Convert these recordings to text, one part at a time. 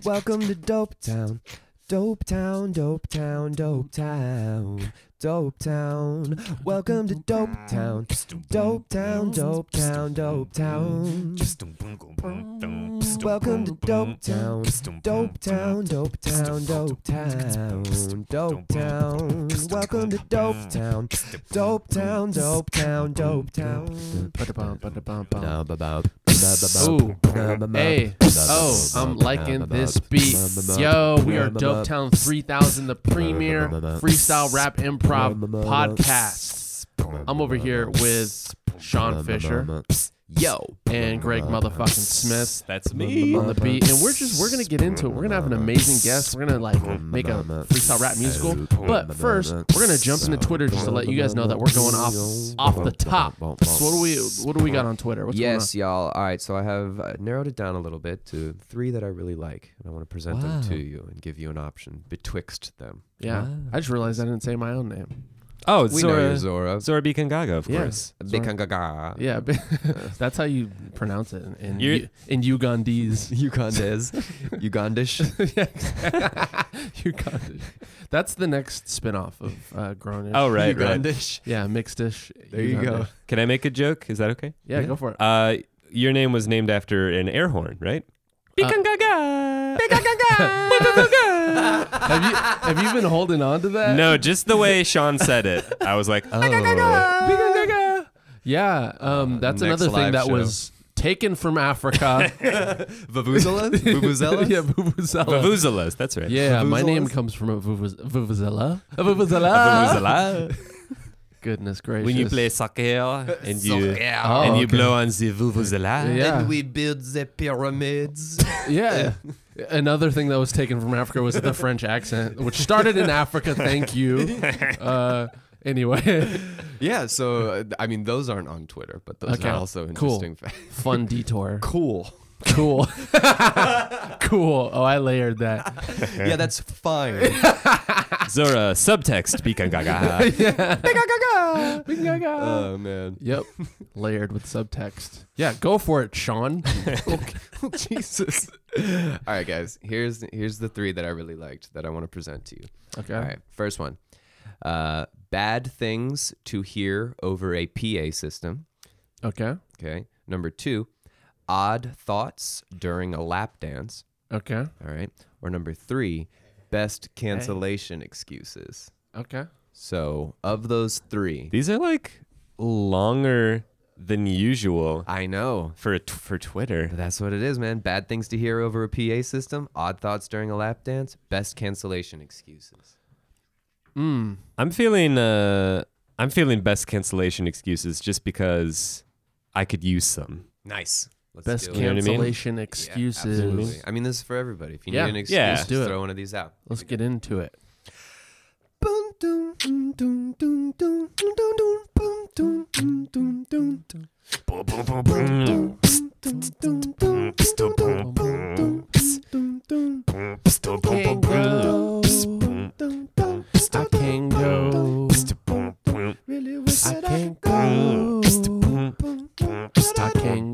Welcome to Dope Town. Dope Town, Dope Town, Dope Town. Dope Town. Welcome to Dope Town. Dope Town, Dope Town, Dope Town. Welcome to Dope Town. Dope Town, Dope Town, Dope Town. Dope Town. Welcome to Dope Town. Dope Town, Dope Town, Dope Town. Ooh. Hey. Oh, I'm liking this beat. Yo, we are Dope Town 3000, the premier freestyle rap improv podcast. I'm over here with Sean Fisher. Yo. And Greg motherfucking Smith. That's me. On the beat. And we're gonna get into it. We're gonna have an amazing guest. We're gonna make a freestyle rap musical. But first, we're gonna jump into Twitter just to let you guys know that we're going off the top. So what do we got on Twitter? What's Yes, y'all. All right, so I have narrowed it down a little bit to 3 that I really like, and I want to present them to you and give you an option betwixt them. Yeah. Wow. I just realized I didn't say my own name. Oh, We know you're Zora. Zora Bikangaga, of Yeah. course. Bikangaga. Yeah, that's how you pronounce it in You're- Ugandese. Ugandes. Ugandish. Ugandish. That's the next spinoff of Grownish. Oh, right. Ugandish. Yeah, mixedish. There you go. Ugandish. Can I make a joke? Is that okay? Yeah, go for it. Your name was named after an air horn, right? Bikangaga. Have you been holding on to that? No, just the way Sean said it. I was like, oh. Yeah, that's Next another thing live that show. was taken from Africa. Vuvuzela? Vuvuzela? Yeah, vuvuzela. Vuvuzelas, that's right. Yeah, my Vuvuzelas? name comes from a vuvuzela. A vuvuzela. Vuvuzela. Goodness gracious. When you play soccer and you Oh, and you okay. blow on the vuvuzela. Yeah. And we build the pyramids. Yeah. Another thing that was taken from Africa was the French accent, which started in Africa. Thank you. Anyway, Yeah, so, I mean, those aren't on Twitter, but those Okay, are also cool. interesting facts. fun detour. Cool. Cool. Cool. Oh, I layered that. Yeah, that's fine. Zora, subtext, Bikangaga. Oh, man. Yep. Layered with subtext. Yeah, go for it, Sean. Jesus. All right, guys. Here's the 3 that I really liked that I want to present to you. Okay. All right, first one. Bad things to hear over a PA system. Okay. Okay. Number 2, odd thoughts during a lap dance. Okay. All right. Or number 3, best cancellation excuses. Okay. So of those 3, These are like longer than usual I know. for Twitter. But that's what it is, man. Bad things to hear over a PA system, odd thoughts during a lap dance, best cancellation excuses. I'm feeling best cancellation excuses just because I could use some. Nice. Let's Best do it. know what I mean? cancellation Yeah, excuses. absolutely. I mean, this is for everybody. If you Yeah. need an excuse, Yeah. just Do it. throw one of these out. Let's get into it. Can't go. I can't go. Really wish I that can't could go. I can't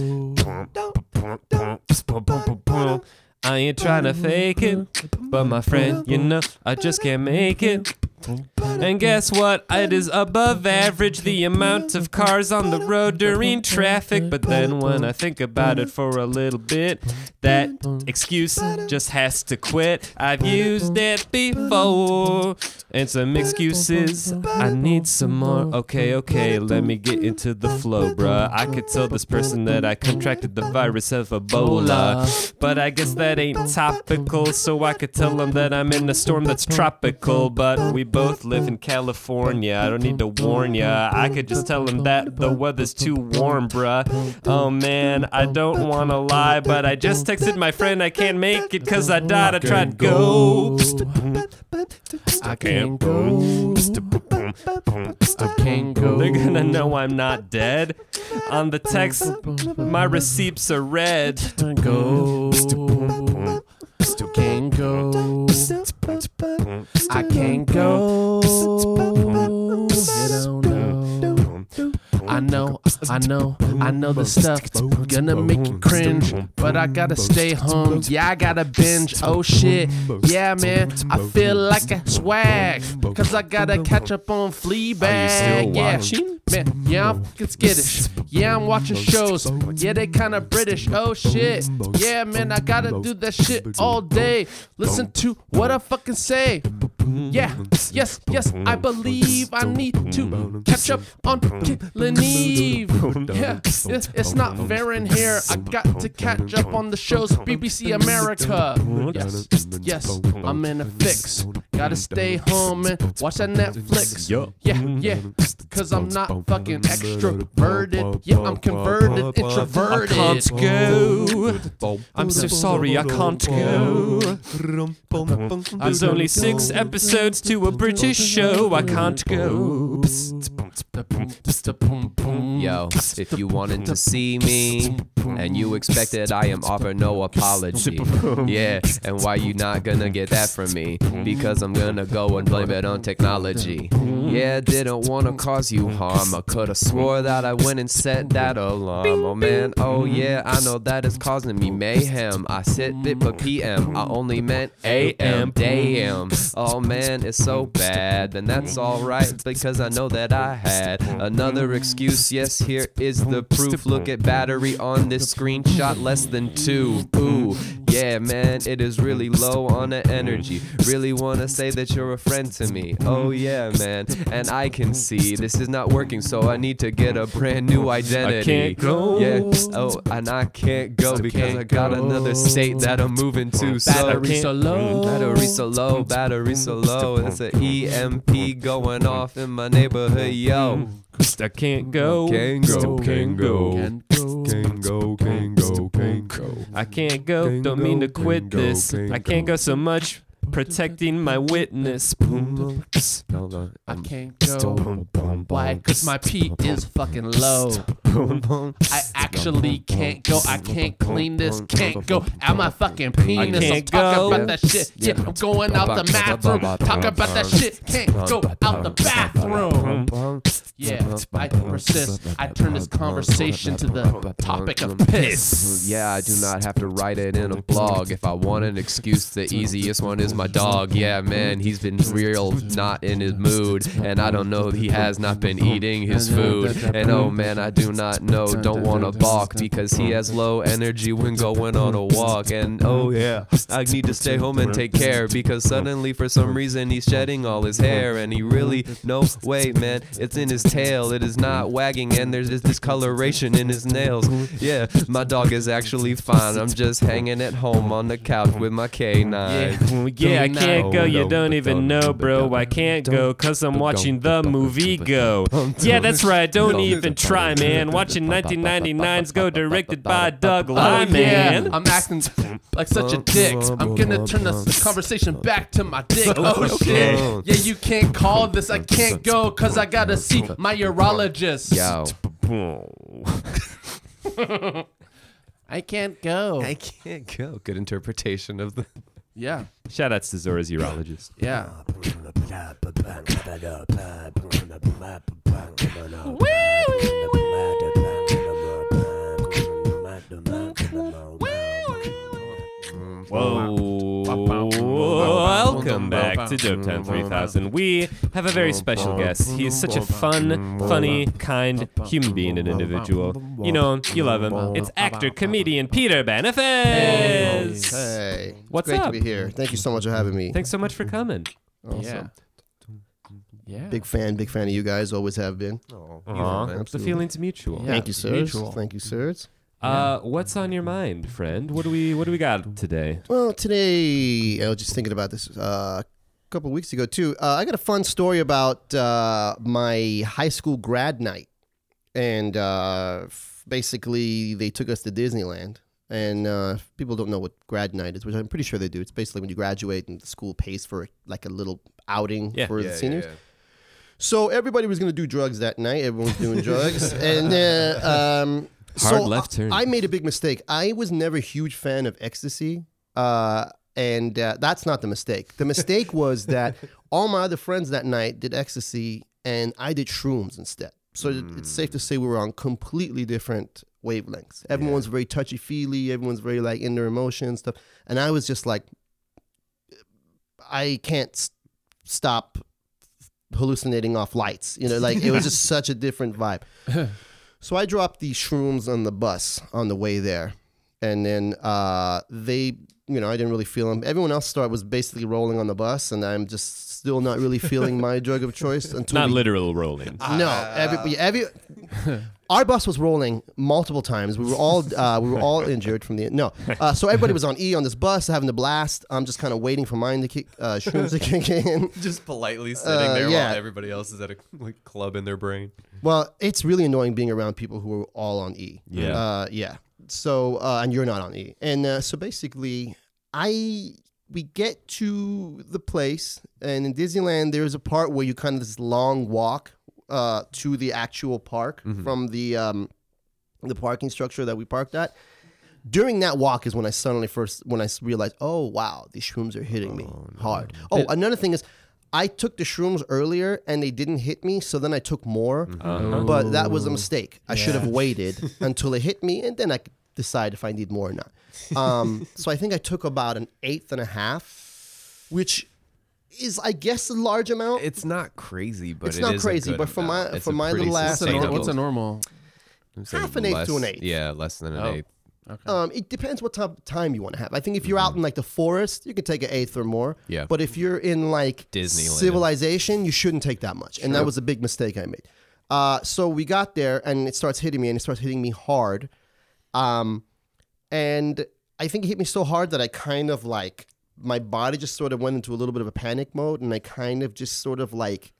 go. I ain't trying to fake it, but my friend, you know, I just can't make it. And guess what? It is above average the amount of cars on the road during traffic. But then when I think about it for a little bit, that excuse just has to quit. I've used it before. And some excuses, I need some more. Okay, let me get into the flow, bruh. I could tell this person that I contracted the virus of Ebola, but I guess that ain't topical. So I could tell them that I'm in a storm that's tropical, but we both live in California. I don't need to warn ya. I could just tell them that the weather's too warm, bruh. Oh man, I don't wanna lie, but I just texted my friend I can't make it cause I died. I tried to go. I can't go. I can't go. They're gonna know I'm not dead. On the text, my receipts are red. Go. Can't go. I can't go. You don't know. I know the stuff, but gonna make you cringe, but I gotta stay home. Yeah, I gotta binge. Oh shit, yeah, man, I feel like a swag, cause I gotta catch up on Fleabag. still Yeah, watching? man, yeah, I'm fucking skittish. Yeah, I'm watching shows. Yeah, they kinda British. Oh shit, yeah, man, I gotta do that shit all day. Listen to what I fucking say. Yeah, yes, I believe I need to catch up on Killing Eve. Yeah, it's not fair in here. I got to catch up on the shows BBC America. Yes, I'm in a fix. Gotta stay home and watch that Netflix. Yeah, cause I'm not fucking extroverted. Yeah, I'm converted, introverted. I can't go. I'm so sorry, I can't go. There's only 6 episodes to a British show. I can't go. Yo, if you wanted to see me and you expected I am offer no apology. Yeah, and why you not gonna get that from me? Because I'm gonna go and blame it on technology. Yeah, didn't wanna cause you harm. I could've swore that I went and set that alarm. Oh man, oh yeah, I know that is causing me mayhem. I said bit for PM, I only meant AM. Damn, oh man, it's so bad. And that's alright, because I know that I had another excuse. Yes, here is the proof. Look at battery on this screenshot, less than 2. Ooh, yeah man, it is really low on the energy. Really wanna say that you're a friend to me. Oh yeah man, and I can see this is not working, so I need to get a brand new identity. I can't go. Yeah, oh, and I can't go because I got another state that I'm moving to. So Battery so low. battery so low, battery so low. It's an EMP going off in my neighborhood, yo. I can't go. Can't go, can't go. Can go. Can't go, can't go, can't go. I can't go. Don't mean to quit this. I can't go so much. Protecting my witness. I can't go. Why? Cause my P is fucking low. I actually can't go. I can't clean this. Can't go out my fucking penis. I'm can't talking go. about that shit. Yeah, I'm going out the bathroom. Talk about that shit. Can't go out the bathroom. Yeah, I persist. I turn this conversation to the topic of piss. Yeah, I do not have to write it in a blog. If I want an excuse, the easiest one is my dog. Yeah, man, he's been real not in his mood. And I don't know, he has not been eating his food. And oh man, I do not know, don't want to balk, because he has low energy when going on a walk. And oh yeah, I need to stay home and take care, because suddenly for some reason he's shedding all his hair. And he really, no way man, it's in his tail. It is not wagging, and there's this discoloration in his nails. Yeah, my dog is actually fine. I'm just hanging at home on the couch with my K9. Yeah, I can't go. You don't even know, bro. I can't go because I'm watching the movie Go. Yeah, that's right. Don't even try, man. Watching 1999's Go, directed by Doug Liman. Yeah, I'm acting like such a dick. I'm gonna turn the conversation back to my dick. Oh shit. Yeah, you can't call this. I can't go cause I gotta see my urologist. Yo. I can't go. I can't go. Good interpretation of the... Yeah. Shout outs to Zora's urologist. Yeah. Welcome back to Dopetown 3000. We have a very special guest. He is such a fun, funny, kind human being and individual. You know him, you love him. It's actor, comedian Peter Banifez. Hey, What's great up? to be here. Thank you so much for having me. Thanks so much for coming. Awesome. Yeah. Big fan of you guys. Always have been. The Absolutely. feeling's mutual. Yeah. Thank you, sirs. mutual. Thank you, sirs. What's on your mind, friend? What do we got today? Well, today I was just thinking about this a couple of weeks ago too. I got a fun story about my high school grad night, and basically they took us to Disneyland. And people don't know what grad night is, which I'm pretty sure they do. It's basically when you graduate and the school pays for like a little outing for the seniors. So everybody was going to do drugs that night. Everyone was doing drugs, and Hard left turn. I made a big mistake. I was never a huge fan of ecstasy, and that's not the mistake. The mistake was that all my other friends that night did ecstasy, and I did shrooms instead. So it's safe to say we were on completely different wavelengths. Everyone's very touchy-feely. Everyone's very like in their emotions stuff. And I was just like, I can't stop hallucinating off lights. You know, like it was just such a different vibe. So I dropped the shrooms on the bus on the way there. And then they, you know, I didn't really feel them. Everyone else was basically rolling on the bus, and I'm just still not really feeling my drug of choice until Not literal rolling. No, our bus was rolling multiple times. We were all injured from the so everybody was on E on this bus having the blast. I'm just kind of waiting for mine to kick shrooms to kick in. Just politely sitting there while everybody else is at a like club in their brain. Well, it's really annoying being around people who are all on E. Yeah. So and you're not on E, and so basically, we get to the place, and in Disneyland, there's a part where you kind of this long walk to the actual park from the parking structure that we parked at. During that walk is when I realized, oh wow, these shrooms are hitting me hard. Oh, another thing is, I took the shrooms earlier and they didn't hit me, so then I took more. But that was a mistake. I should have waited until it hit me, and then I could decide if I need more or not. So I think I took about an 1/8, which is, I guess, a large amount. It's not crazy, but it's not crazy. But for my little ass, what's a normal? Half an eighth to an eighth. Yeah, less than an eighth. Okay. It depends what type of time you want to have. I think if you're out in like the forest, you can take an eighth or more. Yeah. But if you're in like Disneyland, civilization, you shouldn't take that much. And that was a big mistake I made. So we got there and it starts hitting me, and it starts hitting me hard. And I think it hit me so hard that I kind of like, my body just sort of went into a little bit of a panic mode, and I kind of just sort of like,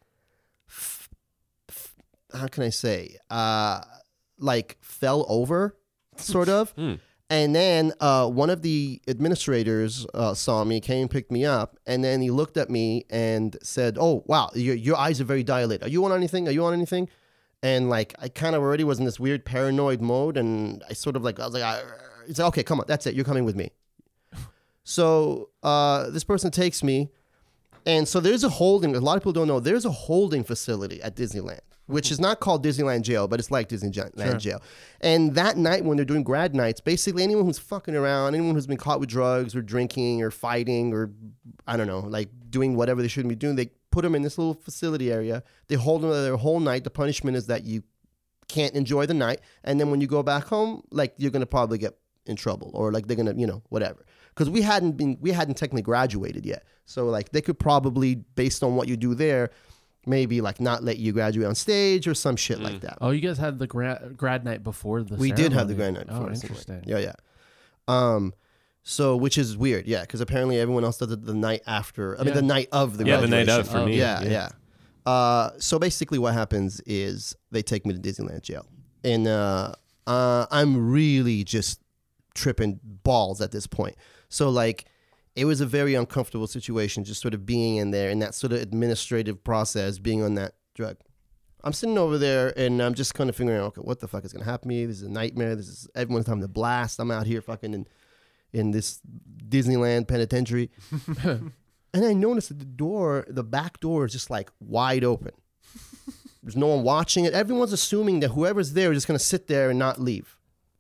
how can I say, like fell over, sort of. And then one of the administrators saw me, came and picked me up, and then he looked at me and said, "Oh, wow, your eyes are very dilated. Are you on anything? Are you on anything?" And like, I kind of already was in this weird paranoid mode, and I was like, he's like, "Okay, come on, that's it. You're coming with me." So this person takes me, and so there's a holding. A lot of people don't know there's a holding facility at Disneyland, which is not called Disneyland Jail, but it's like Disneyland Jail. And that night when they're doing grad nights, basically anyone who's fucking around, anyone who's been caught with drugs or drinking or fighting or, I don't know, like doing whatever they shouldn't be doing, they put them in this little facility area. They hold them there their whole night. The punishment is that you can't enjoy the night. And then when you go back home, like you're going to probably get in trouble, or like they're going to, you know, whatever. Because we hadn't technically graduated yet. So like they could probably, based on what you do there, maybe like not let you graduate on stage or some shit like that. Oh, you guys had the grad night before the We did have the grad night before. Oh, interesting. Yeah. So, which is weird, yeah, because apparently everyone else does it the night after. I mean, the night of the graduation. the night of for me. Yeah. So basically what happens is they take me to Disneyland Jail. And I'm really just tripping balls at this point. So like, it was a very uncomfortable situation, just sort of being in there in that sort of administrative process, being on that drug. I'm sitting over there and I'm just kind of figuring out, okay, what the fuck is going to happen to me? This is a nightmare. This is everyone's having a blast. I'm out here fucking in this Disneyland penitentiary. And I noticed that the back door is just like wide open. There's no one watching it. Everyone's assuming that whoever's there is just going to sit there and not leave.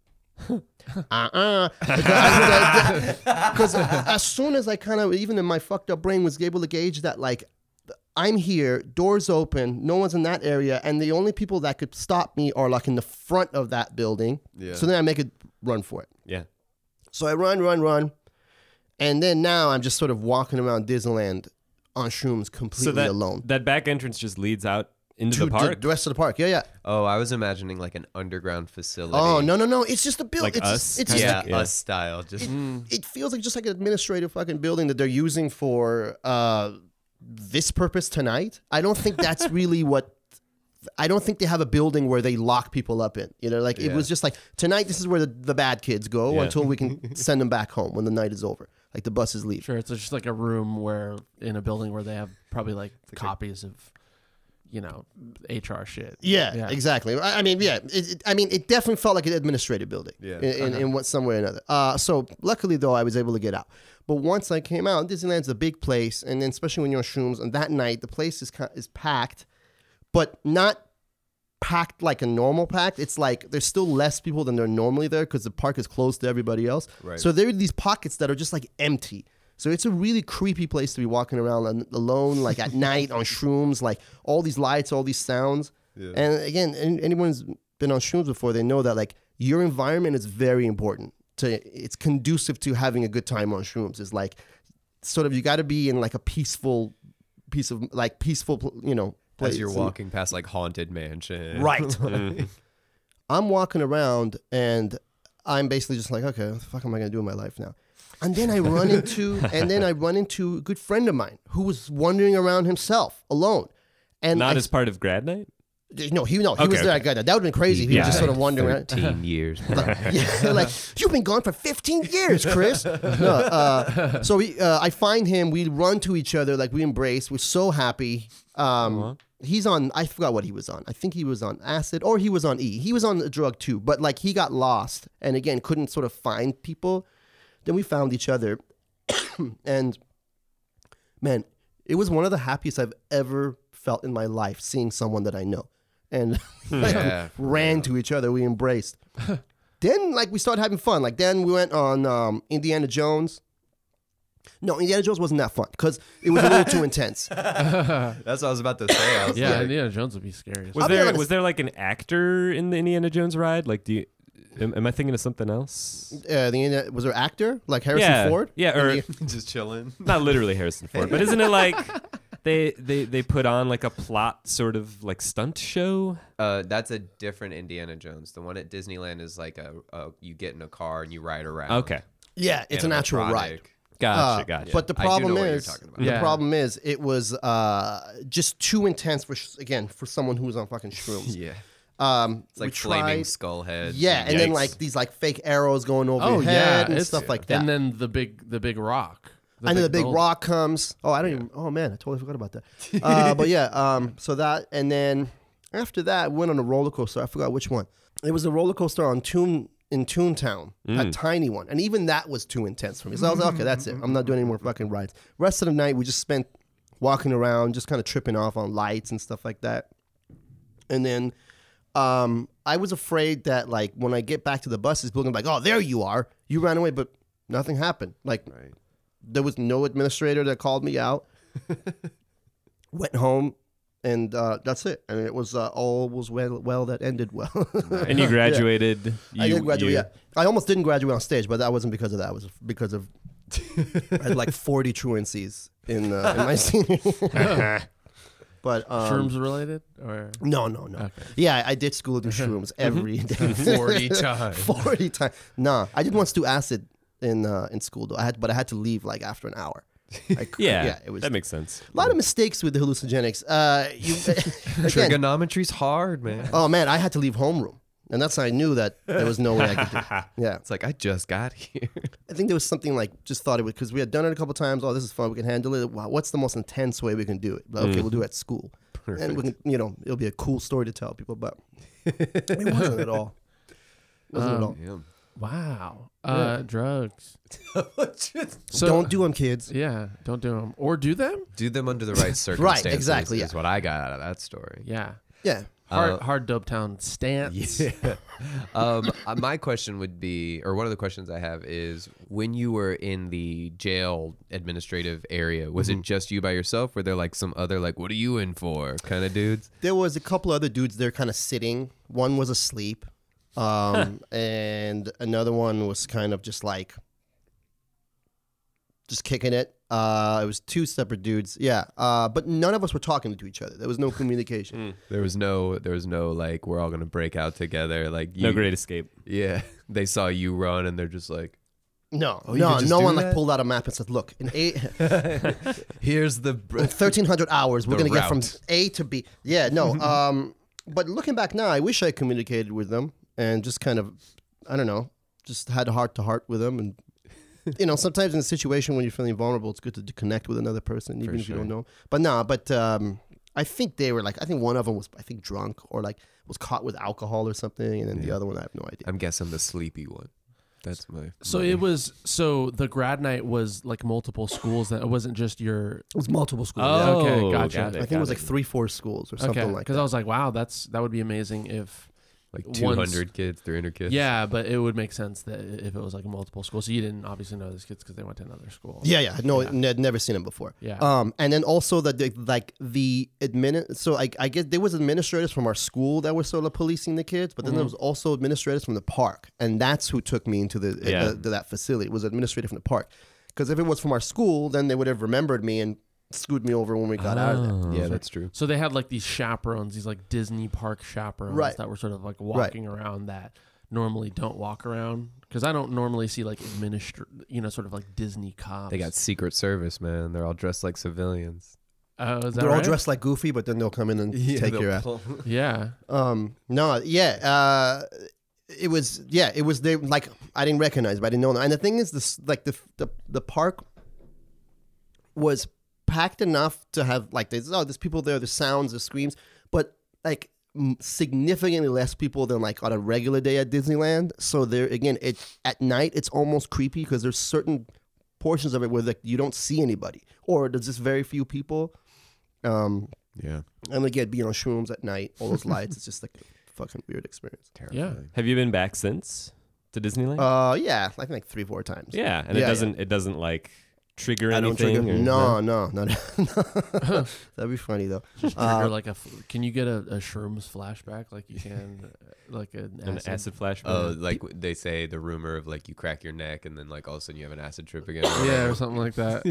Because as soon as I kind of, even in my fucked up brain, was able to gauge that, like, I'm here, doors open, no one's in that area, and the only people that could stop me are like in the front of that building. Yeah. So then I make a run for it. Yeah. So I run, and then now I'm just sort of walking around Disneyland on shrooms completely alone. That back entrance just leads out into the park? The rest of the park, yeah. Oh, I was imagining like an underground facility. Oh, no. It's just a building. Like us? It's just us style. Just it feels like just like an administrative fucking building that they're using for this purpose tonight. I don't think that's really what... I don't think they have a building where they lock people up in. You know, like it was just like, tonight this is where the bad kids go until we can send them back home when the night is over. Like the buses leave. Sure, it's just like a room where, in a building where they have probably like copies of... HR shit. Yeah, exactly. I mean, it definitely felt like an administrative building in what some way or another. So luckily, though, I was able to get out. But once I came out, Disneyland's a big place, and then especially when you're on shrooms, and that night, the place is packed, but not packed like a normal packed. It's like there's still less people than there are normally there because the park is closed to everybody else. Right. So there are these pockets that are just like empty. So it's a really creepy place to be walking around alone, like at night on shrooms, like all these lights, all these sounds. Yeah. And again, anyone's been on shrooms before, they know that like your environment is very important. It's conducive to having a good time on shrooms. It's like sort of you got to be in like a peaceful, place. As you're walking past like haunted mansion. Right. I'm walking around and I'm basically just like, okay, what the fuck am I gonna do in my life now? And then I run into a good friend of mine who was wandering around himself alone. And Not as part of grad night? No, he was there. That would have been crazy. He was just sort of wandering around. 13 years. Yeah, like, you've been gone for 15 years, Chris. No, so I find him. We run to each other, like we embrace. We're so happy. He's on, I forgot what he was on. I think he was on acid or he was on E. He was on a drug too, but like he got lost and again, couldn't sort of find people. Then we found each other and man, it was one of the happiest I've ever felt in my life seeing someone that I know. And ran to each other. We embraced. Then like we started having fun. Like then we went on Indiana Jones. No, Indiana Jones wasn't that fun because it was a little too intense. That's what I was about to say. I was like, Indiana Jones would be scary. Was there like an actor in the Indiana Jones ride? Like, am I thinking of something else? Was there an actor like Harrison Ford? Yeah, or just chilling. not literally Harrison Ford, but isn't it like they put on like a plot sort of like stunt show? That's a different Indiana Jones. The one at Disneyland is like you get in a car and you ride around. Okay. Yeah, it's a natural ride. Gotcha. But the problem is, about. It was just too intense for someone who was on fucking shrooms. Yeah. It's like flaming skull heads. Yeah, and then like these like fake arrows going over your head and stuff like that. And then the big rock. And then the big rock comes. Oh, I don't even. Oh man, I totally forgot about that. But yeah, so that, and then after that, we went on a roller coaster. I forgot which one. It was a roller coaster in Toontown, a tiny one, and even that was too intense for me. So I was like, okay, that's it. I'm not doing any more fucking rides. Rest of the night, we just spent walking around, just kind of tripping off on lights and stuff like that. And then I was afraid that like when I get back to the buses, people are gonna be like, oh, there you are. You ran away, but nothing happened. Like there was no administrator that called me out. Went home. And that's it. I mean, it was all was well that ended well. And you graduated. I did graduate. Yeah, I almost didn't graduate on stage, but that wasn't because of that. It was because of I had like 40 truancies in my senior year. But shrooms related or no. Okay. Yeah, I did school do shrooms every day. 40 times. 40 times. Nah, I did once do acid in school though. But I had to leave like after an hour. It was, that makes sense. A lot of mistakes with the hallucinogenics. Trigonometry's hard, man. Oh man, I had to leave homeroom, and that's how I knew that there was no way I could do it. Yeah, it's like I just got here. I think there was something like just thought it would because we had done it a couple times. Oh, this is fun. We can handle it. Wow, what's the most intense way we can do it? Like, okay, we'll do it at school, and we can, it'll be a cool story to tell people. But it wasn't at all. Yeah. Wow. Yeah. Drugs. So don't do them, kids. Yeah, don't do them. Or do them? Do them under the right circumstances. Right, exactly. Is what I got out of that story. Yeah. Yeah. Hard Dopetown stance. Yeah. My question would be, or one of the questions I have is, when you were in the jail administrative area, was it just you by yourself? Were there like some other like, what are you in for kind of dudes? There was a couple other dudes there kind of sitting. One was asleep. And another one was kind of just like just kicking it. It was two separate dudes. Yeah. But none of us were talking to each other. There was no communication. There was no like, we're all gonna break out together. Like no Great Escape. Yeah. They saw you run and they're just like, no one like pulled out a map and said, look, in here's the in 1,300 hours we're gonna get from A to B. Yeah, no. But looking back now, I wish I communicated with them. And just kind of, I don't know, just had a heart-to-heart with them. And, sometimes in a situation when you're feeling vulnerable, it's good to connect with another person, even if you don't know. But I think they were like, I think one of them was, drunk or like was caught with alcohol or something. And then the other one, I have no idea. I'm guessing the sleepy one. That's my. So it was the grad night was like multiple schools. That it wasn't just your. It was multiple schools. Oh, yeah. okay, gotcha. got I think it was like 3-4 schools or something like Because that. I was like, wow, that would be amazing if. like once- 200 kids, 300 kids. Yeah, but it would make sense that if it was like multiple schools. So you didn't obviously know these kids because they went to another school. Yeah. No, I'd never seen him before. Yeah. And then also so I guess there was administrators from our school that were sort of policing the kids, but then there was also administrators from the park, and that's who took me into that facility. It was administrator from the park, because if it was from our school, then they would have remembered me and screwed me over when we got out of there. Yeah, that's true. So they had like these chaperones, these like Disney park chaperones Right. that were sort of like walking around that normally don't walk around. Because I don't normally see like sort of like Disney cops. They got Secret Service, man. They're all dressed like civilians. Oh, is that They're all right? dressed like Goofy, but then they'll come in and take your ass. Yeah. It was they like I didn't recognize, but I didn't know. And the thing is, this like the park was packed enough to have like there's people there, the sounds, the screams, but like significantly less people than like on a regular day at Disneyland. So there again, at night it's almost creepy because there's certain portions of it where like you don't see anybody or there's just very few people. Yeah. And again, being on shrooms at night, all those lights, it's just like a fucking weird experience. Terrifying. Have you been back since to Disneyland? Yeah, I think like 3-4 times. yeah, and yeah, it doesn't like trigger I don't anything. trigger. or- No. That'd be funny though. Just trigger like can you get a shrooms flashback like you can like an acid flashback. Oh, like they say the rumor of like you crack your neck and then like all of a sudden you have an acid trip again. Yeah, or something like that.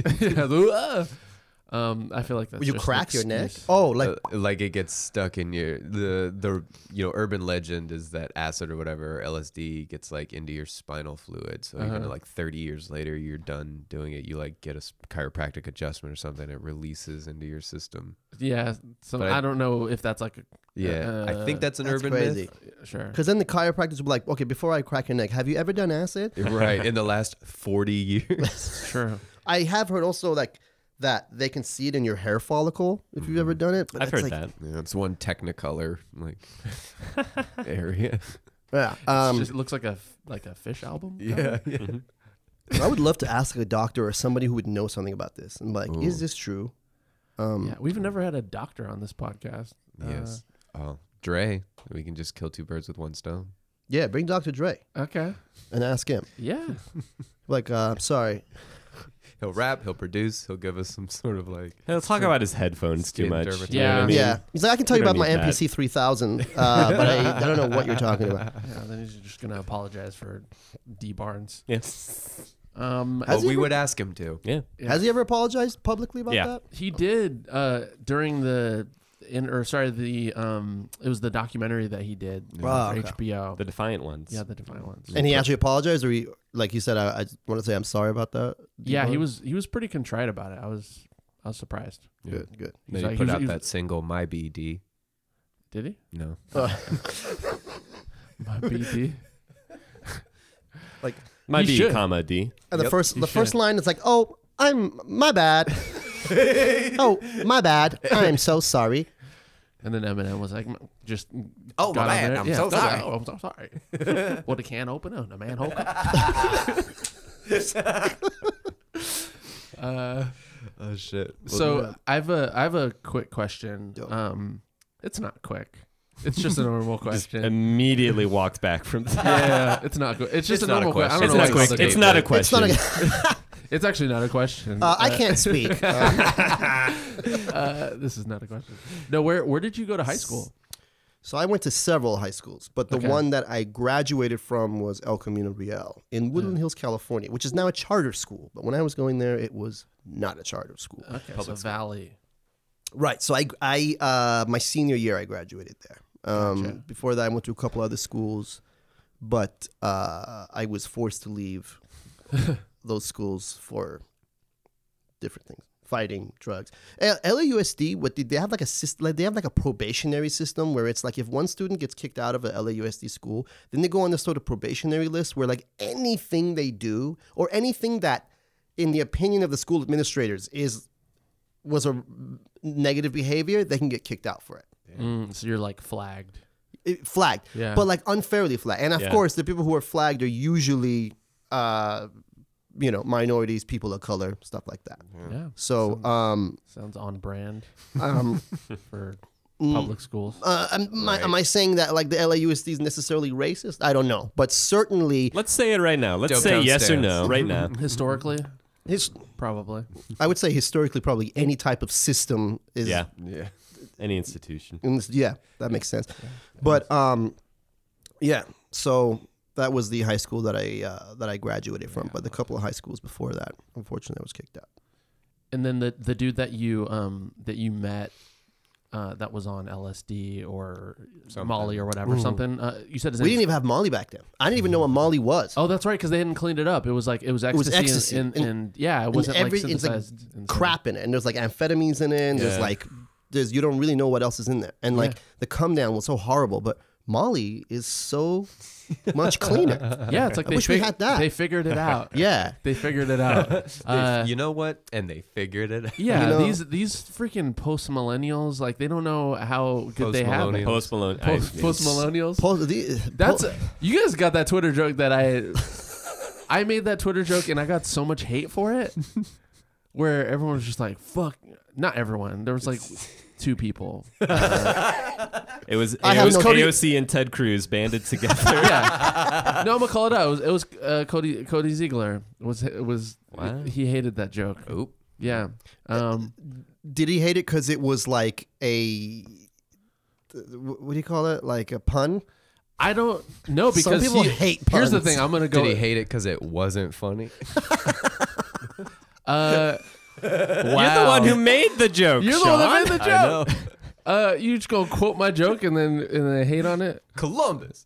I feel like that's Would you just crack an your neck? excuse. Oh, like Like it gets stuck in your the urban legend is that acid or whatever or LSD gets like into your spinal fluid. So even like 30 years later, you're done doing it. You like get a chiropractic adjustment or something. It releases into your system. Yeah, But I don't know if that's like Yeah, I think that's an that's urban crazy. myth. sure. because then the chiropractors will be like, okay, before I crack your neck, have you ever done acid? Right. In the last 40 years. Sure. I have heard also like that they can see it in your hair follicle if you've ever done it. But I've that's heard like, that. Yeah, it's one Technicolor like area. Yeah. It looks like a fish album. Yeah. I would love to ask a doctor or somebody who would know something about this and like, Ooh. is this true? Yeah, we've never had a doctor on this podcast. Yes. Dre. We can just kill two birds with one stone. Yeah, bring Dr. Dre Okay. and ask him. Yeah. Like, sorry. He'll rap, he'll produce, he'll give us some sort of like He'll talk about his headphones too Skin much. dermatitis. You know what I Yeah. mean? Yeah. He's like, I can tell We you about don't my need that. MPC 3000, but I don't know what you're talking about. Yeah. Then he's just gonna apologize for D Barnes. Yeah. Has he we ever- would ask him to. Yeah. Has he ever apologized publicly about Yeah. that? He did during it was the documentary that he did Oh, for okay. HBO. The Defiant ones. Yeah, the Defiant Ones. And he actually apologized, or he, like he said, I want to say I'm sorry about that. Yeah, he was pretty contrite about it. I was surprised. Good, good. He's Then like- he put he was- out he was- that single My BD. Did he? No. My BT. Might He be should. comma D. And the Yep, first he first should. line is like, "Oh, my bad. Oh, my bad. I'm so sorry." And then Eminem was like, just Oh, got my on bad. there. I'm Yeah, so sorry. Oh, I'm so sorry. What a can opener, a manhole. Oh shit. So I have a quick question. Yo. It's not quick. It's just a normal Just question. immediately walked back from that. Yeah, it's not good. It's just It's a not a normal question. I It's don't know not why quick. called It's not a It's question. not It's actually not a question. I can't speak. This is not a question. No, where did you go to high school? So I went to several high schools, but the Okay. one that I graduated from was El Camino Real in Woodland Hills, California, which is now a charter school. But when I was going there, it was not a charter school. Okay, so Valley. Right. So I my senior year, I graduated there. Gotcha. Before that, I went to a couple other schools, but I was forced to leave those schools for different things. Fighting, drugs. LAUSD, they have like a system, like they have like a probationary system where it's like if one student gets kicked out of a LAUSD school, then they go on this sort of probationary list where like anything they do or anything that, in the opinion of the school administrators, was a negative behavior, they can get kicked out for it. So you're like flagged. Flagged, Yeah. but like unfairly flagged. And of Yeah. course, the people who are flagged are usually minorities, people of color, stuff like that. Yeah. So, Sounds on brand um, for public schools. am I saying that like the LAUSD is necessarily racist? I don't know, but certainly, Let's say it right now. Let's Dope say Town yes or stands. no right now. Historically, his, probably. I would say historically, probably any type of system is Yeah, Yeah. any institution. yeah, that makes sense. But yeah, so that was the high school that I graduated from. But a couple of high schools before that, unfortunately, I was kicked out. And then the dude that you met that was on LSD or Molly or whatever something. You said his We name. didn't even have Molly back then. I didn't even know what Molly was. Oh, that's right, because they hadn't cleaned it up. It was ecstasy. ecstasy. And yeah, it wasn't like it's like synthesized. and crap in it, and there's like amphetamines in it, and there's Yeah. like you don't really know what else is in there, and like Yeah. the come down was so horrible. But Molly is so much cleaner. Yeah, it's like I wish we had that. They figured it out. Yeah, They figured it out. You know what? And they figured it out. Yeah, You know- these freaking post millennials, like they don't know how good they have it. Post Malone. Post millennials. That's You guys got that Twitter joke that I made that Twitter joke and I got so much hate for it, where everyone was just like, "Fuck." Not everyone. There was like 2 people. It was I have no- AOC and Ted Cruz banded together. Yeah. No, I'm gonna call it out. It was Cody Ziegler. It was Wow. he hated that joke. Oop. Yeah. Did he hate it because it was like a what do you call it? Like a pun? I don't know because Some people hate Here's the puns. thing. I'm gonna go. Did he hate it because it wasn't funny? You're the one who made the joke. You're the one that made the I know. joke. You just go quote my joke and then hate on it. Columbus.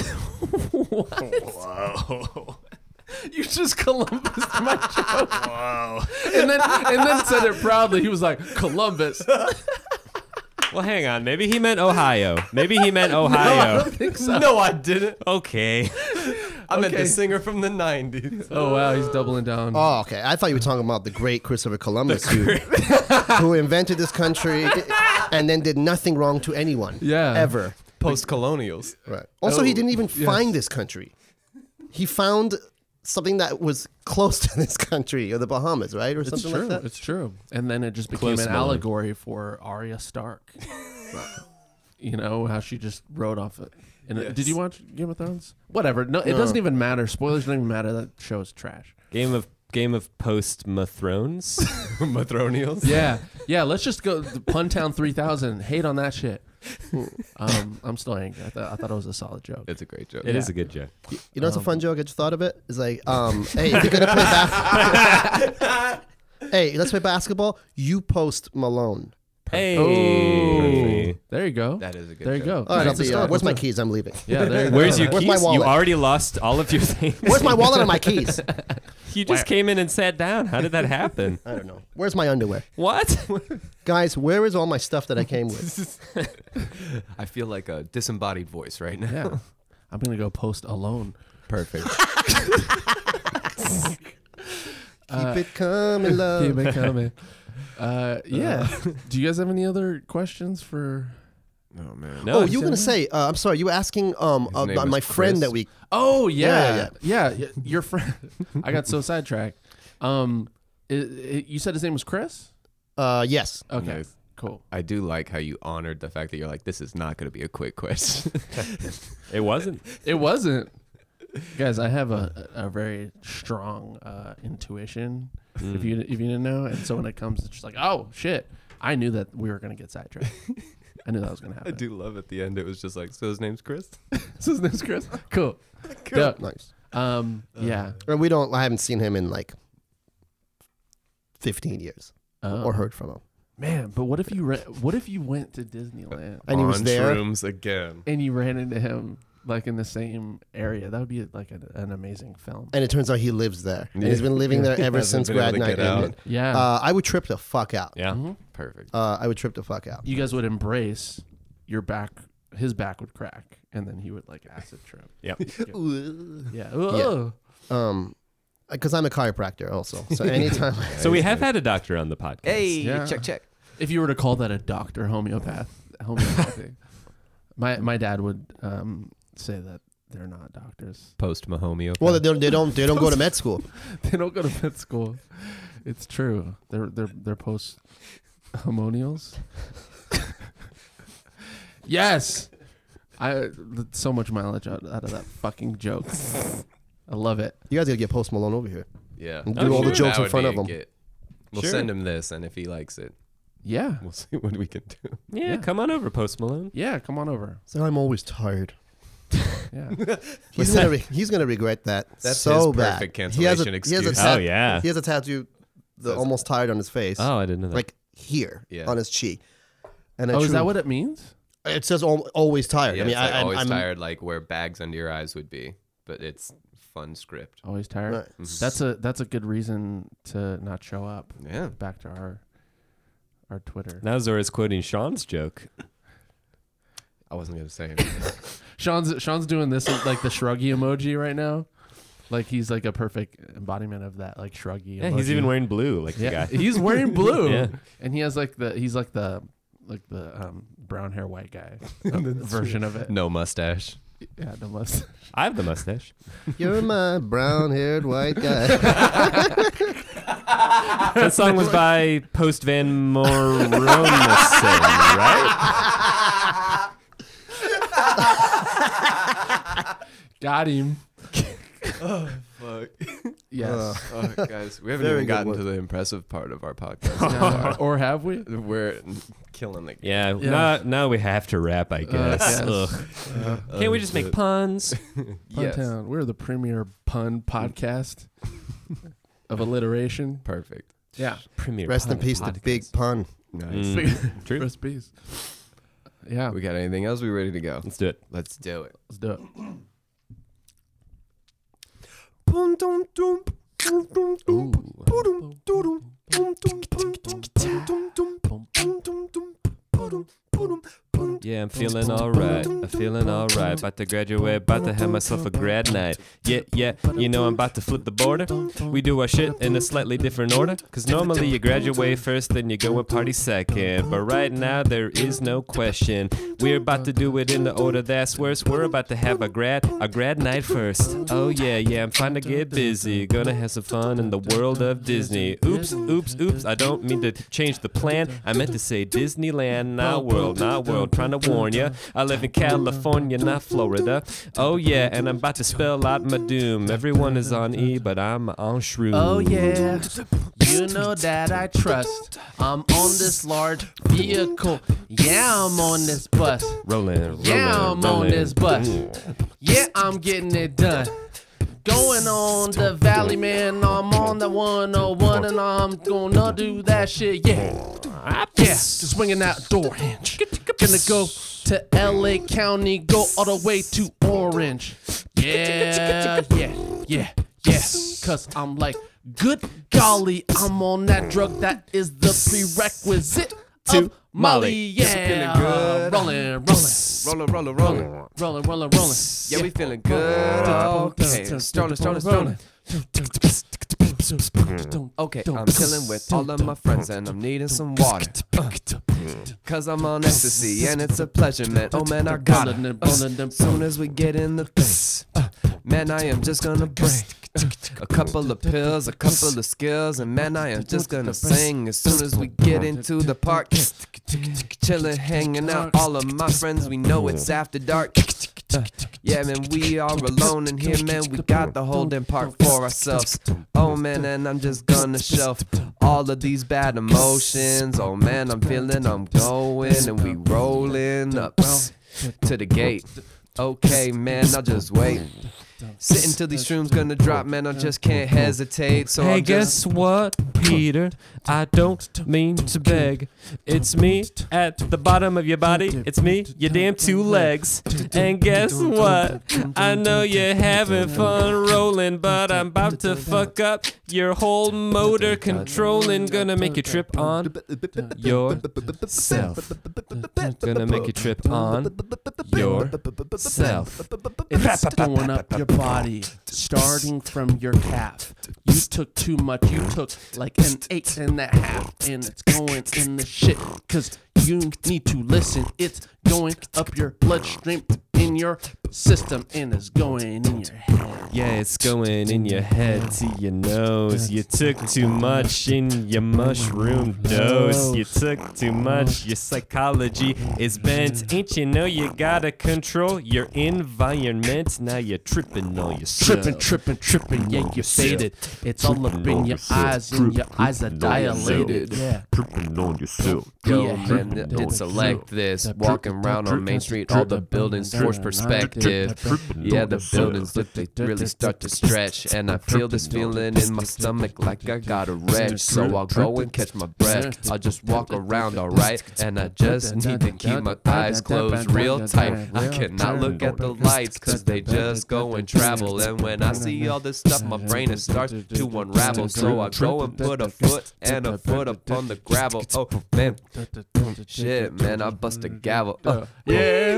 You just Columbus my joke. Wow. And then said it proudly. He was like Columbus. Well, hang on. Maybe he meant Ohio. Maybe he meant I Ohio. don't think so. No, I didn't. Okay. I meant Okay. the singer from the 90s. Oh wow, he's doubling down. Oh, okay. I thought you were talking about the great Christopher Columbus, who invented this country and then did nothing wrong to anyone. Yeah. Ever. Post-colonials. Right. Also, he Oh, didn't even yes. find this country. He found something that was close to this country, or the Bahamas, right, or It's something true. like that. It's true. And then it just became Close an Malone. allegory for Arya Stark. You know how she just rode off it. And did you watch Game of Thrones? Whatever. No, it doesn't even matter. Spoilers don't even matter. That show's trash. Game of Post Mathrones. Mathronials. Yeah. Let's just go the Puntown 3000. Hate on that shit. I'm still angry. I thought it was a solid joke. It's a great joke. It is a good joke. You know, it's a fun joke. I just thought of it. It's like, hey, if you're gonna play basketball, hey, let's play basketball. You post Malone. Hey. Oh, there you go. That is a good There you joke. go. All right, That's a start. where's my keys? I'm leaving. Yeah, there you go. Where's your Where's my keys? You wallet? already lost all of your things. Where's my wallet and my keys? You just came in and sat down. How did that happen? I don't know. Where's my underwear? What? Guys, where is all my stuff that I came with? I feel like a disembodied voice right now. Yeah. I'm going to go post alone. Perfect. Keep it coming, love. Keep it coming. Yeah. Do you guys have any other questions for... Oh, man. No. Oh, you were gonna say? I'm sorry. You were asking name about was my friend Chris? that we. Oh, Yeah. yeah. Your friend. I got so sidetracked. You said his name was Chris? Yes. Okay. Nice. Cool. I do like how you honored the fact that you're like, this is not going to be a quick question. It wasn't. It wasn't. Guys, I have a very strong intuition, if you didn't know. And so when it comes, it's just like, oh, shit. I knew that we were going to get sidetracked. I knew that was going to I happen. do love at the end, it was just like, so his name's Chris? So his name's Chris? Cool. Yeah. Nice. Yeah. And we don't. I haven't seen him in like 15 years or heard from him. Man, but what if you went to Disneyland And he was On there. shrooms again. and you ran into him like in the same area? That would be like an amazing film. And it turns out he lives there. And he's been living there ever Hasn't since been able grad to night get out. ended. Yeah. I would trip the fuck out. Yeah. Mhm. Perfect. I would trip the fuck out. You guys would embrace your back. His back would crack, and then he would like acid trip. Yep. Yeah. Yeah. Because I'm a chiropractor also. So anytime. So we have had a doctor on the podcast. Hey, Yeah. check. If you were to call that a doctor homeopathy, my dad would say that they're not doctors. Post Mahomeo. Well, they don't go to med school. They don't go to med school. It's true. They're post hormonials. Yes. So much mileage out of that fucking joke. I love it. You guys gotta get Post Malone over here. Yeah. And do all the jokes That in would front be of a him. get. We'll Sure. send him this, and if he likes it, Yeah. we'll see what we can do. Yeah, come on over, Post Malone. Yeah, come on over. So I'm always tired. Yeah. He's gonna regret that. That's so his bad. perfect He has cancellation a excuse. Oh, yeah. He has a tattoo, the almost tired on his face, Oh, I didn't know that. like here Yeah. on his cheek. And Oh, is that what it means? it says? Always tired. Yeah, I mean, it's like always I'm tired, like where bags under your eyes would be, but it's fun script. Always tired. Right. That's a good reason to not show up. Yeah. Back to our Twitter. Now Zora's quoting Sean's joke. I wasn't gonna say anything. Sean's doing this with, like the shruggy emoji right now. Like he's like a perfect embodiment of that like shruggy. Yeah, emoji. he's even wearing blue, like the Yeah, guy. he's wearing blue. Yeah. And he has like the brown hair white guy version of it. No mustache. Yeah, the mustache. I have the mustache. You're my brown-haired white guy. That song was by Post Van Morrison, right? Got him. Oh fuck. Yes. Guys, we haven't Very even good gotten one. to the impressive part of our podcast. Yeah. Or have we? We're killing the Yeah, Yeah. Now we have to rap, I guess. yes. Ugh. Can't we just make puns? Yes. Puntown. We're the premier pun podcast of alliteration. Perfect. Yeah. Premier Rest in pun peace to podcast. Big Pun. Nice. Mm, true. Rest in peace. Yeah. We got anything else? We ready to go? Let's do it. Let's do it. Let's do it. Yeah, I'm feeling alright. I'm feeling alright. About to graduate, about to have myself a grad night. Yeah, you know I'm about to flip the border. We do our shit in a slightly different order. Cause normally you graduate first, then you go and party second. But right now there is no question. We're about to do it in the order that's worse. We're about to have a grad night first. Oh yeah, I'm trying to get busy. Gonna have some fun in the world of Disney. Oops, I don't mean to change the plan. I meant to say Disneyland, not world. Trying to warn ya, I live in California, not Florida. Oh yeah, and I'm about to spell out my doom. Everyone is on E, but I'm on shroom. Oh yeah, you know that I trust. I'm on this large vehicle. Yeah, I'm on this bus. Rolling. Yeah, I'm on this bus. Yeah, I'm getting it done. Going on the valley, man. I'm on the 101 and I'm gonna do that shit. Yeah, just swinging that door hinge. Gonna go to LA County, go all the way to Orange. Yeah. Cause I'm like, good golly, I'm on that drug that is the prerequisite to Molly. Yeah, rolling. Yeah, we feeling good. Okay, strolling. Okay, I'm chilling with all of my friends and I'm needing some water. Cause I'm on ecstasy and it's a pleasure, man. Oh man, I got it. Soon as we get in the thing, man, I am just gonna bring a couple of pills, a couple of skills, and man, I am just gonna sing as soon as we get into the park. Chilling, hanging out, all of my friends, we know it's after dark. Yeah, man, we are alone in here, man. We got the whole damn park for ourselves. Oh, man, and I'm just gonna show all of these bad emotions. Oh, man, I'm feeling I'm going, and we rolling up to the gate. Okay, man, I'll just wait. Sitting till these shrooms gonna drop, man, I just can't hesitate. So Hey, I'll guess what, Peter? I don't mean to beg. It's me at the bottom of your body. It's me, your damn two legs. And guess what? I know you're having fun rolling, but I'm about to fuck up your whole motor controlling. Gonna make you trip on yourself. Gonna make you trip on yourself. It's going up your body, starting from your calf. You took too much, you took like an 8.5, and it's going in the shit. Cause You need to listen. It's going up your bloodstream, in your system, and it's going in your head. Yeah, it's going in your head to your nose. You took too much in your mushroom dose. You took too much. Your psychology is bent. Ain't you know you gotta control your environment? Now you're tripping on yourself. Tripping, yeah, you faded. It's all up in your eyes, and your eyes are dilated. Yeah. Tripping on yourself. Yo, man, it's like this. Walking around on Main Street, all the buildings force perspective. Yeah, the buildings, they really start to stretch. And I feel this feeling in my stomach like I got a retch. So I'll go and catch my breath. I'll just walk around, alright? And I just need to keep my eyes closed real tight. I cannot look at the lights, cause they just go and travel. And when I see all this stuff, my brain is starting to unravel. So I go and put a foot and a foot up on the gravel. Oh, man. Shit, man, I bust a gavel. Yeah.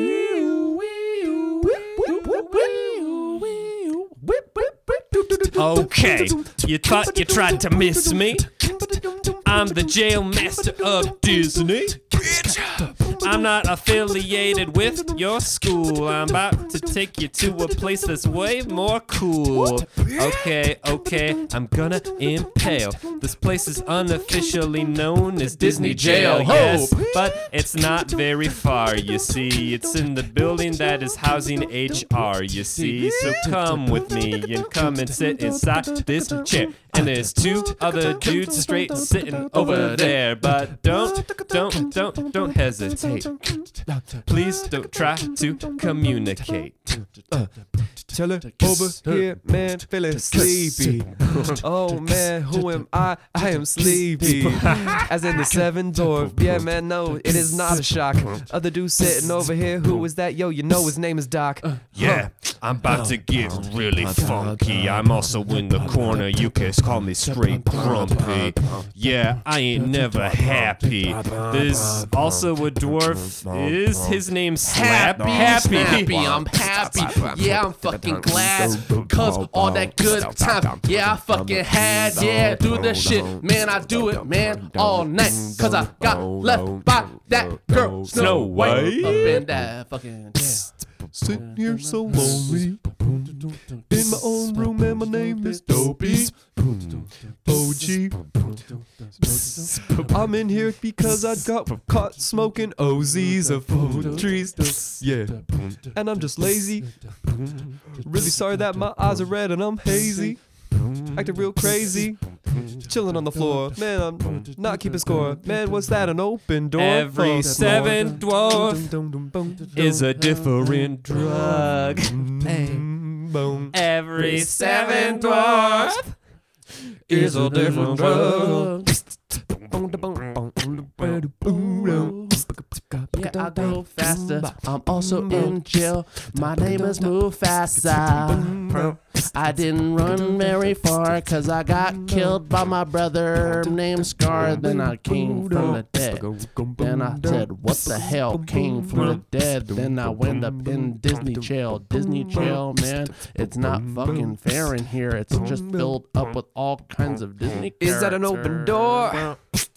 Okay, you thought you tried to miss me? I'm the jail master of Disney. I'm not affiliated with your school. I'm about to take you to a place that's way more cool. Okay, I'm gonna impale. This place is unofficially known as Disney Jail, yes, but it's not very far, you see. It's in the building that is housing HR, you see. So come with me and come and sit inside this chair. And there's two other dudes straight sitting over there. But don't hesitate. Please don't try to communicate. Tell her over here, man, feeling sleepy. Oh man, who am I? I am sleepy. As in the Seven Dwarf. Yeah, man, no, it is not a shock. Other dude sitting over here, who is that? Yo, you know his name is Doc. Yeah, I'm about to get really funky. I'm also in the corner. You can call me straight grumpy. Yeah, I ain't never happy. There's also a dwarf. Is his name Slappy? Happy, I'm happy. Yeah, I'm fucking glad. Cause all that good time, yeah, I fucking had. Yeah, do this shit, man, I do it, man, all night. Cause I got left by that girl, Snow White. Up in that fucking Sitting here so lonely in my own room, and my name is Dopey. OG. I'm in here because I got caught smoking OZs of trees. Yeah, and I'm just lazy. Really sorry that my eyes are red and I'm hazy. Acting real crazy. Chilling on the floor. Man, I'm not keeping score. Man, what's that, an open door? Every seven dwarf is a different drug. Every seven dwarf is a different drug. Yeah, I go faster. I'm also in jail. My name is Mufasa. I didn't run very far cause I got killed by my brother named Scar. Then I came from the dead. Then I said, what the hell came from the dead? Then I went up in Disney jail. Disney jail, man, it's not fucking fair in here. It's just filled up with all kinds of Disney characters. Is that an open door?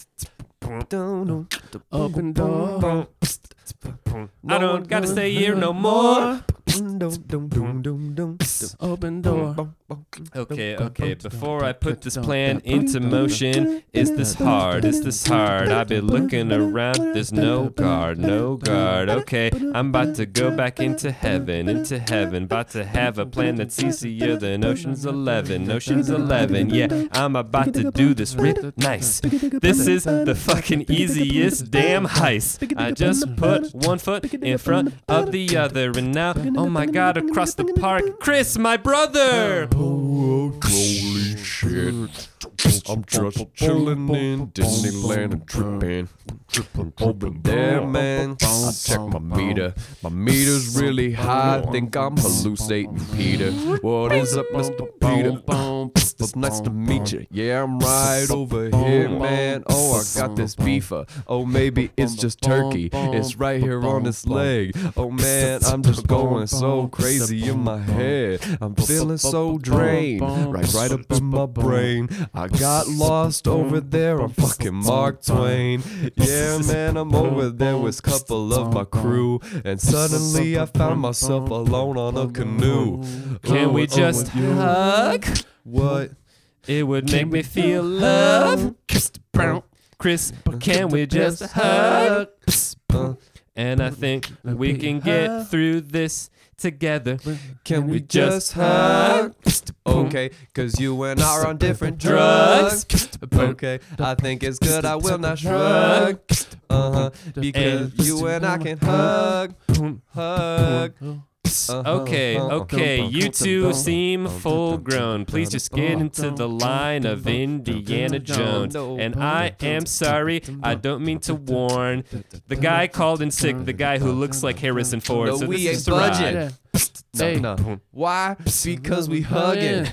Open door. I don't gotta stay here no more. Open door. Okay, before I put this plan into motion, is this hard? I've been looking around, there's no guard. Okay, I'm about to go back into heaven. About to have a plan that's easier than Ocean's 11. Yeah, I'm about to do this real nice. This is the fucking easiest damn heist. I just put one foot in front of the other, and now, oh my god, across the park, Chris, my brother! Holy shit. I'm just chilling in Disneyland and tripping over there, man. I check my meter. My meter's really high. I think I'm hallucinating, Peter. What is up, Mr. Peter? It's nice to meet you. Yeah, I'm right over here, man. Oh, I got this beefer. Oh, maybe it's just turkey. It's right here on this leg. Oh, man, I'm just going so crazy in my head. I'm feeling so drained. Right up in my brain. I got lost over there on fucking Mark Twain. Yeah, man, I'm over there with a couple of my crew. And suddenly I found myself alone on a canoe. Can we just hug? What? It would make me feel love. Chris, can we just hug? And I think we can get through this together. Can we just hug? Okay, cause you and I are on different drugs. Okay, I think it's good, I will not shrug. Because you and I can hug. Okay, you two seem full grown. Please just get into the line of Indiana Jones. And I am sorry, I don't mean to warn the guy called in sick, the guy who looks like Harrison Ford. No, So we this ain't is the ride. budging. No. Why? Because we hugging.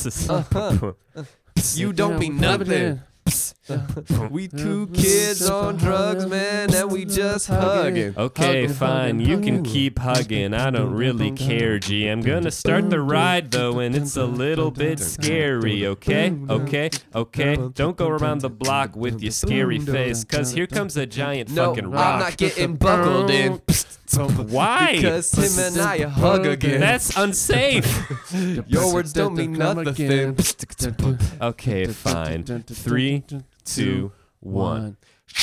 You don't mean nothing. We two kids on drugs, man, and we just hugging. Okay, fine, you can keep hugging. I don't really care, G. I'm gonna start the ride though, and it's a little bit scary, okay? Don't go around the block with your scary face, cause here comes a giant No, fucking rock. I'm not getting buckled in. Why? Because him and I hug again. That's unsafe. Your words don't mean nothing. Okay, fine. 3, 2, 1.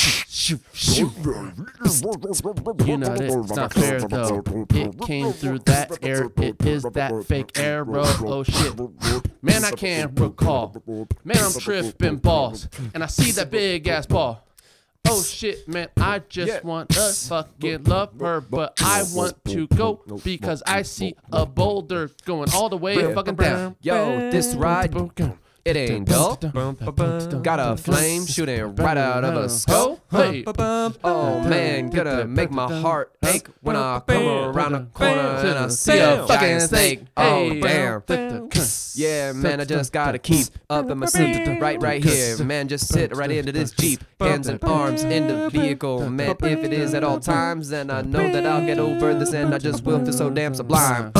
You know it's not fair though. It came through that air. It is that fake arrow. Oh shit. Man, I can't recall. Man, I'm tripping balls. And I see that big ass ball. Oh shit, man, I just want to fucking love her, but I want to go because I see a boulder going all the way fucking down. Yo, this ride, it ain't dull. Got a flame shooting right out of a skull. Hey. Oh man, gonna make my heart ache when I come around the corner and I see a fucking snake. Oh damn. Yeah, man, I just gotta keep up in my seat right here. Man, just sit right into this Jeep. Hands and arms in the vehicle. Man, if it is at all times, then I know that I'll get over this and I just will feel so damn sublime.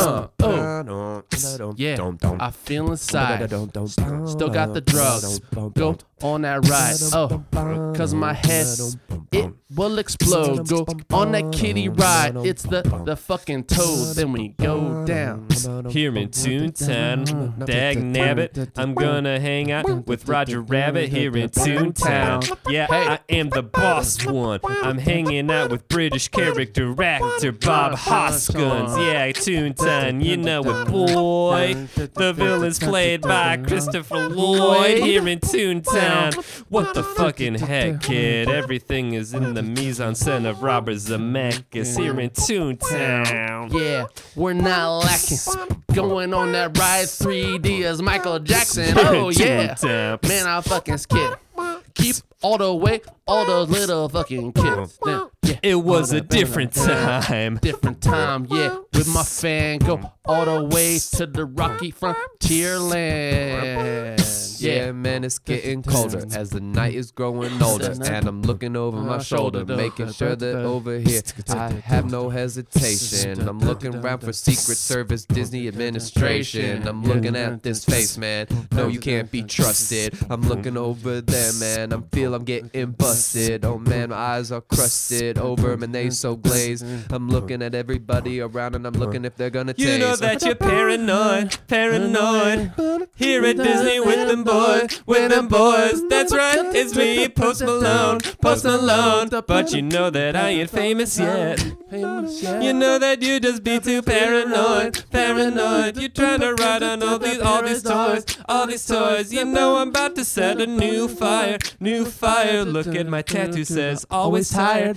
Yeah, I feel inside. Still got the drugs. Go on that ride. Oh, cause my head, it will explode. Go on that kitty ride. It's the fucking toad. Then we go down. Here in Toontown, dag nabbit, I'm gonna hang out with Roger Rabbit here in Toontown. Yeah, I am the boss one. I'm hanging out with British character actor Bob Hoskins. Yeah, Toontown, you know it, boy. The villain's played by Christopher Lloyd here in Toontown. What the fucking heck, kid? Everything is in the mise-en-scène of Robert Zemeckis here in Toontown. Yeah, we're not lacking. Going on that ride 3D as Michael Jackson. Oh yeah, man, I fucking skid. Keep all the way, all those little fucking kids. Yeah. It was a different time. Different time, yeah. With my fan, go all the way to the Rocky Frontier land. Yeah, man, it's getting colder as the night is growing older. And I'm looking over my shoulder, making sure that over here I have no hesitation. I'm looking around for Secret Service, Disney administration. I'm looking at this face, man. No, you can't be trusted. I'm looking over there, man. I'm getting busted. Oh man, my eyes are crusted over, man, they so glazed. I'm looking at everybody around and I'm looking if they're gonna taste. You know that you're paranoid. Here at Disney with them boys. That's right, it's me, Post Malone. But you know that I ain't famous yet. You know that you just be too paranoid. You're trying to ride on all these toys. You know I'm about to set a new fire. Look at my tattoo, says always tired.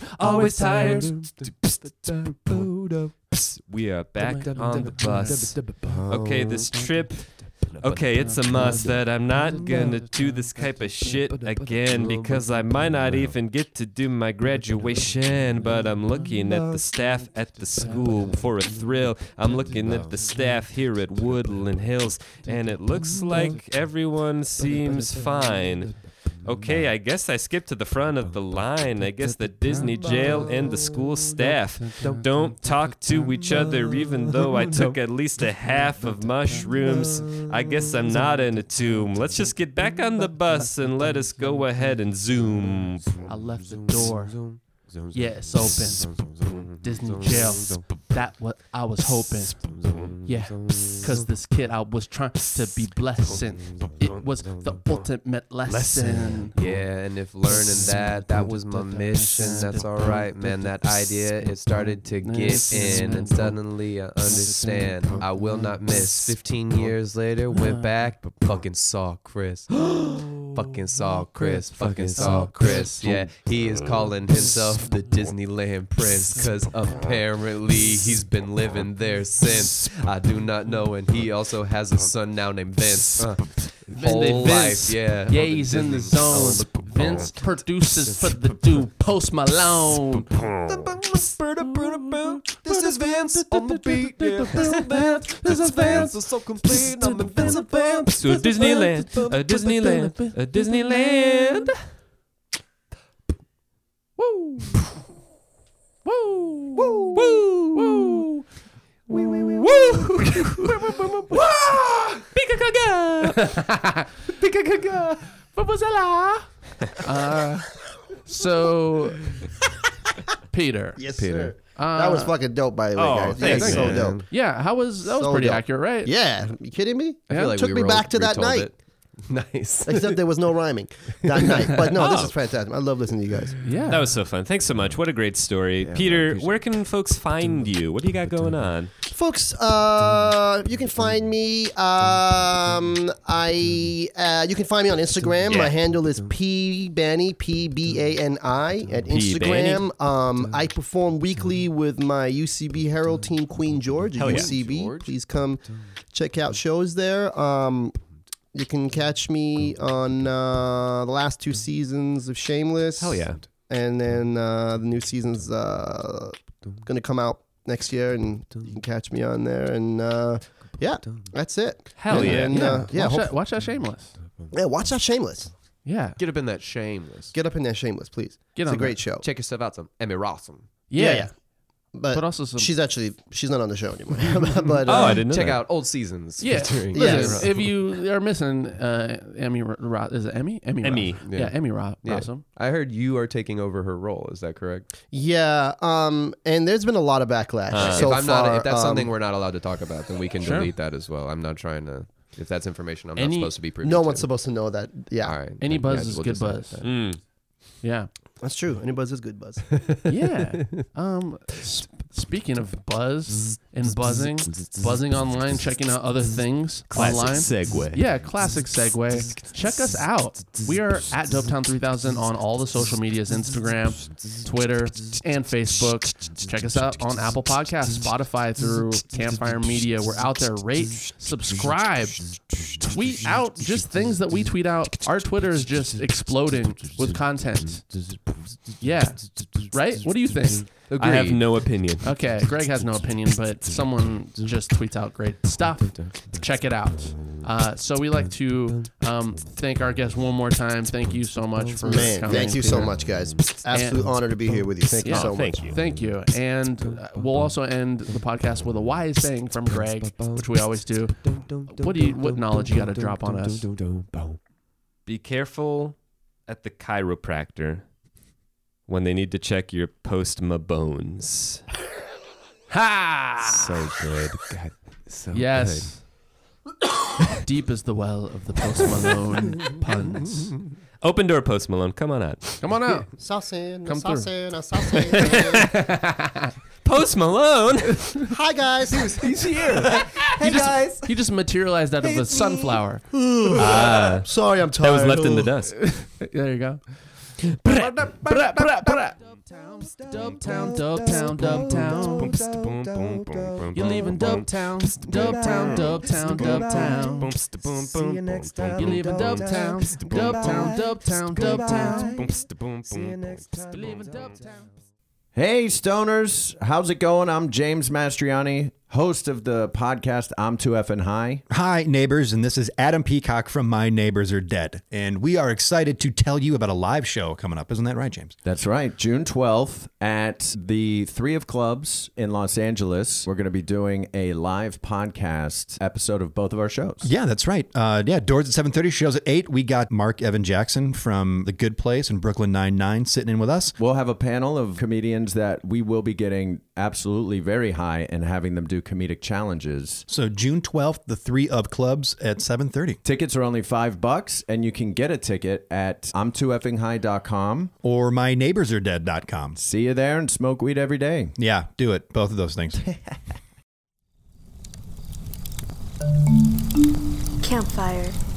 We are back on the bus. Okay, this trip. Okay, it's a must that I'm not gonna do this type of shit again because I might not even get to do my graduation. But I'm looking at the staff at the school for a thrill. I'm looking at the staff here at Woodland Hills, and it looks like everyone seems fine. Okay, I guess I skipped to the front of the line. I guess the Disney jail and the school staff don't talk to each other, even though I took at least a half of mushrooms. I guess I'm not in a tomb. Let's just get back on the bus and let us go ahead and zoom. I left the door. Yeah, it's open. Disney jail. That what I was hoping. Yeah, cause this kid I was trying to be blessing. It was the ultimate lesson. Yeah, and if learning that was my mission, that's alright, man. That idea, it started to get in, and suddenly I understand. I will not miss. 15 years later, went back, but fucking saw Chris. Fucking saw Chris. Yeah, he is calling himself the Disneyland Prince, cause apparently he's been living there since. I do not know, and he also has a son now named Vince. Whole life, yeah. Yeah, he's in the zone. Vince produces for the dude Post Malone. This is Vince on the beat, yeah. This is Vince, it's so complete. I'm invincible. So Disneyland, a Disneyland, a Disneyland. Woo! Woo! Woo! Woo! Woo! Woo! Pika-kaga! Pika-kaga! Vuvuzela! So, Peter. Yes, Peter. sir. That was fucking dope, by the way, guys. thanks, Yeah, so man. dope. Yeah, that was So pretty dope. accurate, right? Yeah, you kidding me? I feel like Took we me rolled- back to that retold night. it. Nice. Except there was no rhyming that night. But no, this is fantastic. I love listening to you guys. Yeah. That was so fun. Thanks so much. What a great story. Peter, where can folks find you? What do you got going on? Folks, you can find me. You can find me on Instagram. Yeah. My handle is pbani, PBANI at Instagram. I perform weekly with my UCB Herald team, Queen George. Hell yeah. UCB. Please come check out shows there. You can catch me on the last 2 seasons of Shameless. Hell yeah. And then the new season's going to come out next year, and you can catch me on there. And yeah, that's it. Hell yeah. And, Watch that Shameless. yeah, watch out Shameless. Yeah. Get up in that Shameless. Get up in there, Shameless, please. Get It's on a great that. show. Check yourself out, some Emmy Rossum. Yeah. But also some. she's not on the show anymore. But Oh, I didn't know Check that. out old seasons. Yeah. featuring Listen, Yes. if you are missing Emmy, is it Emmy? Emmy. Ross. Yeah, Emmy Rossum. I heard you are taking over her role. Is that correct? yeah, and there's been a lot of backlash so if I'm far. not, if that's something we're not allowed to talk about, then we can Sure. delete that as well. I'm not trying to. If that's information I'm not Any- supposed to be privy no to. one's supposed to know that. Yeah, All right. Any then, buzz yeah, is we'll good just leave it buzz. at that. Mm. Yeah. that's true. Any buzz is good buzz. Yeah. Speaking of buzz and buzzing online, checking out other things online. segue. Yeah, classic segue. Check us out. We are at Dopetown 3000 on all the social medias, Instagram, Twitter, and Facebook. Check us out on Apple Podcasts, Spotify, through Campfire Media. We're out there. Rate, subscribe, tweet out just things that we tweet out. Our Twitter is just exploding with content. Yeah. Right? What do you think? I have no opinion. Okay, Greg has no opinion, but someone just tweets out great stuff. Check it out. So we like to thank our guests one more time. Thank you so much for Man, coming. thank you so Peter. much, guys. Absolute And- honor to be here with you. Thank you Yeah, so much. Thank you. Thank you. And we'll also end the podcast with a wise saying from Greg, which we always do. What knowledge you got to drop on us? Be careful at the chiropractor when they need to check your post-ma-bones. Ha! So good. God, so Yes. Deep is the well of the Post Malone puns. Open door, Post Malone. Come on out. Come on out. Saucing, Come through. saucing. Post Malone. Hi, guys. He's here. He just materialized out of a sunflower. Sorry, I'm tired. That was left in the dust. There you go. Dopetown, Dopetown, Dopetown. You're leaving Dopetown, Dopetown, Dopetown, Dopetown. See you next time. You're leaving Dopetown, Dopetown, Dopetown, Dopetown. See you next time. You're leaving Dopetown. Hey, stoners. How's it going? I'm James Mastriani, host of the podcast I'm Too Effin' High. Hi, neighbors, and this is Adam Peacock from My Neighbors Are Dead. And we are excited to tell you about a live show coming up. Isn't that right, James? That's right. June 12th at the 3 of Clubs in Los Angeles. We're going to be doing a live podcast episode of both of our shows. Yeah, that's right. Doors at 7:30, shows at 8. We got Mark Evan Jackson from The Good Place and Brooklyn Nine-Nine sitting in with us. We'll have a panel of comedians that we will be getting absolutely very high and having them do comedic challenges. So June 12th, the 3 of Clubs at 7:30. Tickets are only $5, and you can get a ticket at I'mTooEffingHigh.com or MyNeighborsAreDead.com. See you there and smoke weed every day. Yeah, do it. Both of those things. Campfire.